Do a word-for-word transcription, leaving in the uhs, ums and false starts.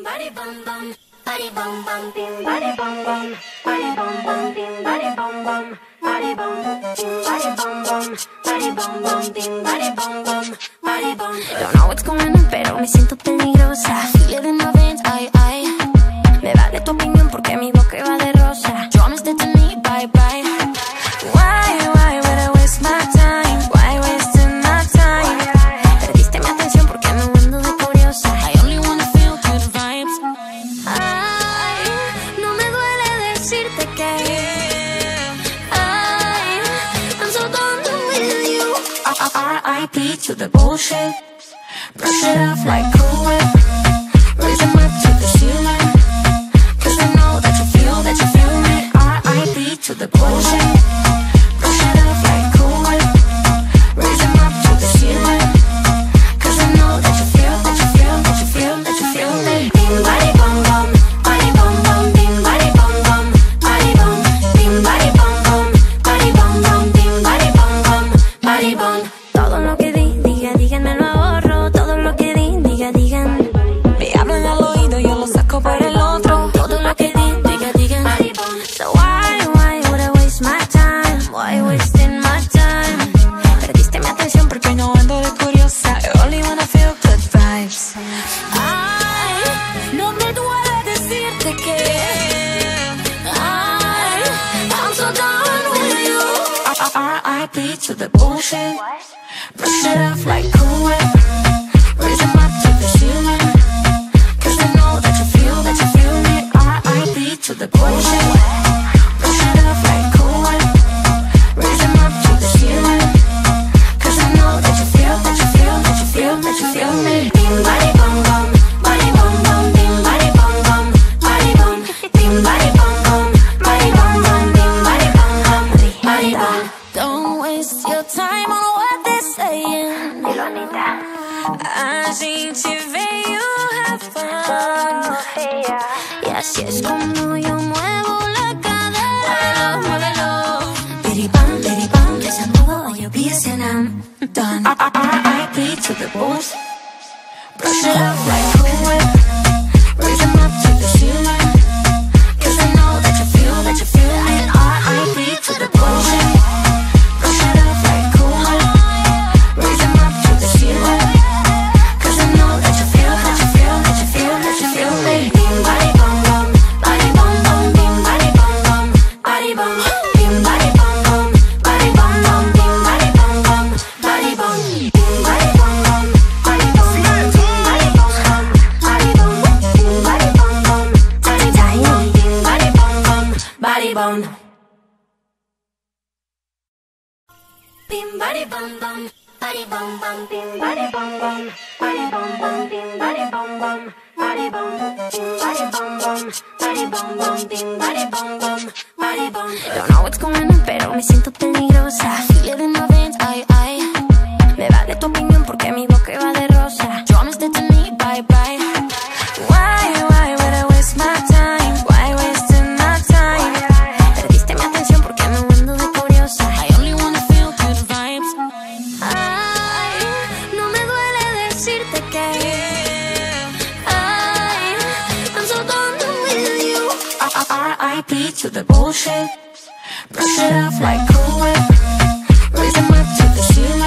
body bum bum, body bum bum, bim body bum bum, body bum bum, bim body bum bum, body bum, bim body bum bum, body bum bum, bim body bum bum, body bum. Don't know what's going on, pero me siento peligrosa. Feel it in my veins, ay ay. Me vale tu opinión porque mi boca va de rosa. Promise that to me, bye bye. Why, why would I waste my time? Why wasting my time? Perdiste mi atención porque no ando de curiosa. I only wanna feel good vibes. Ay, no me duele decirte que ay, I'm so done with you. R I P to the bullshit. Brush it off like Cool Whip. Raise 'em up to the ceiling. Cause I know that you feel, that you feel me. R I P to the bullshit. Brush it off like Cool Whip. Raise 'em up to the ceiling. Cause I know that you feel, that you feel, that you feel, that you feel me. Bim body bum bum, body bum bum, bim body bum bum, body bum, bim body bum bum, body bum bum, bim body bum bum, body bum. Todo lo que di, diga, digan, me lo ahorro. Todo lo que di, diga, digan. Me hablan al oído, yo lo saco por el otro. Todo lo que di, diga, digan. So why, why would I waste my time? Why wasting my time? Perdiste mi atención porque no ando de curiosa. I only wanna feel good vibes. Ay, no me duele decirte que ay, I'm so done with you. R I P to the bullshit. Brush it off like Cool Whip. Raise 'em up to the ceiling. Cause I know that you feel, that you feel me. R I P to the bullshit. Brush it off like Cool Whip. Raise 'em up to the ceiling. Cause I know that you feel, that you feel, that you feel, that you feel me. Bim body bum bum, body bum bum, bim body bum bum, body bum, bim body bum bum, body bum bum, bim body bum bum, body bum. Don't waste your time on what they're saying. Así te veo have fun. Y así es como yo muevo la cadera. Muévelo, muévelo. Biddy bam, biddy bam. Yes, I know all your B S and I'm done. R I P to the bulls. Brush it off like Cool Whip. Raise 'em up to the ceiling. Cause I know that you feel, that you feel me. R I P to the bullshit. Brush it off like Cool Whip. Raise 'em up to the ceiling. Cause I know that you feel, that you feel, that you feel, that you feel me. Bim body bum bum, body bum bum, bim body bum bum, body bum, bim body bum bum, body bum bum, bim body bum bum, body bum, bim body bum bum, body bum bum, bim body bum bum, body bum, bim body bum bum, body bum, bim body bum bum, body bum. Bim body bum bum, body bum bum, bim body bum bum, body bum bum, bim body bum bum, body bum, bim body bum bum, body bum bum, bim body bum bum, body bum. Don't know what's going on, pero me siento peligrosa. Feel it in my veins, ay ay. Me vale tu opinión porque mi boca va de rosa. Promise that to me, bye bye. Why, why would I waste my time? Why wasting my time? Perdiste mi atención porque no ando de curiosa. I only wanna feel good vibes. Ay, no me duele decirte que ay, I'm so done with you. R I P to the bullshit. Brush it off like Cool Whip. Raise 'em up to the ceiling.